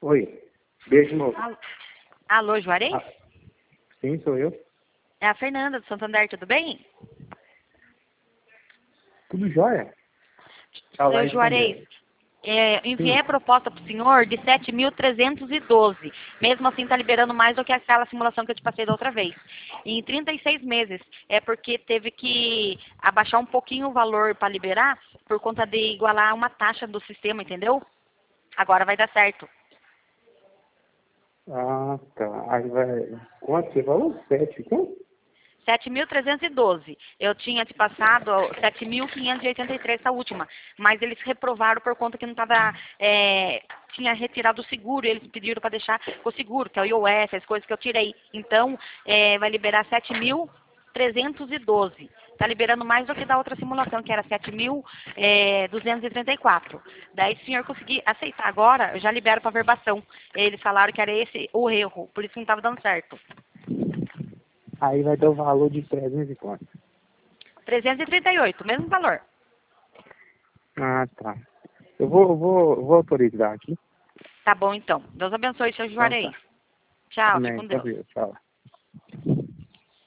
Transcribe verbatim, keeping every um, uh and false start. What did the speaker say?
Oi. Beijo, moço. Alô, Alô, Juarez? Ah, sim, sou eu. É a Fernanda do Santander, tudo bem? Tudo jóia? Ela vai Seu Juarez, responder. é, enviei Sim. a proposta para o senhor de sete mil trezentos e doze. Mesmo assim, está liberando mais do que aquela simulação que eu te passei da outra vez. Em trinta e seis meses, é porque teve que abaixar um pouquinho o valor para liberar, por conta de igualar uma taxa do sistema, entendeu? Agora vai dar certo. Ah, tá. Aí vai... Quanto você falou? Sete, quanto? sete mil trezentos e doze. Eu tinha te passado sete mil quinhentos e oitenta e três essa última, mas eles reprovaram por conta que não estava, é, tinha retirado o seguro, e eles pediram para deixar o seguro, que é o I O F, as coisas que eu tirei. Então, é, vai liberar sete mil trezentos e doze. Está liberando mais do que da outra simulação, que era sete mil duzentos e trinta e quatro. Daí, se o senhor conseguir aceitar agora, eu já libero para verbação. Eles falaram que era esse o erro, por isso que não estava dando certo. Aí vai dar o valor de trezentos e quanto? trezentos e trinta e oito, mesmo valor. Ah, tá. Eu vou, vou, vou autorizar aqui. Tá bom, então. Deus abençoe, seu Então Juarez. tá. Tchau, fique Amém. com Tá Deus. bem, tchau.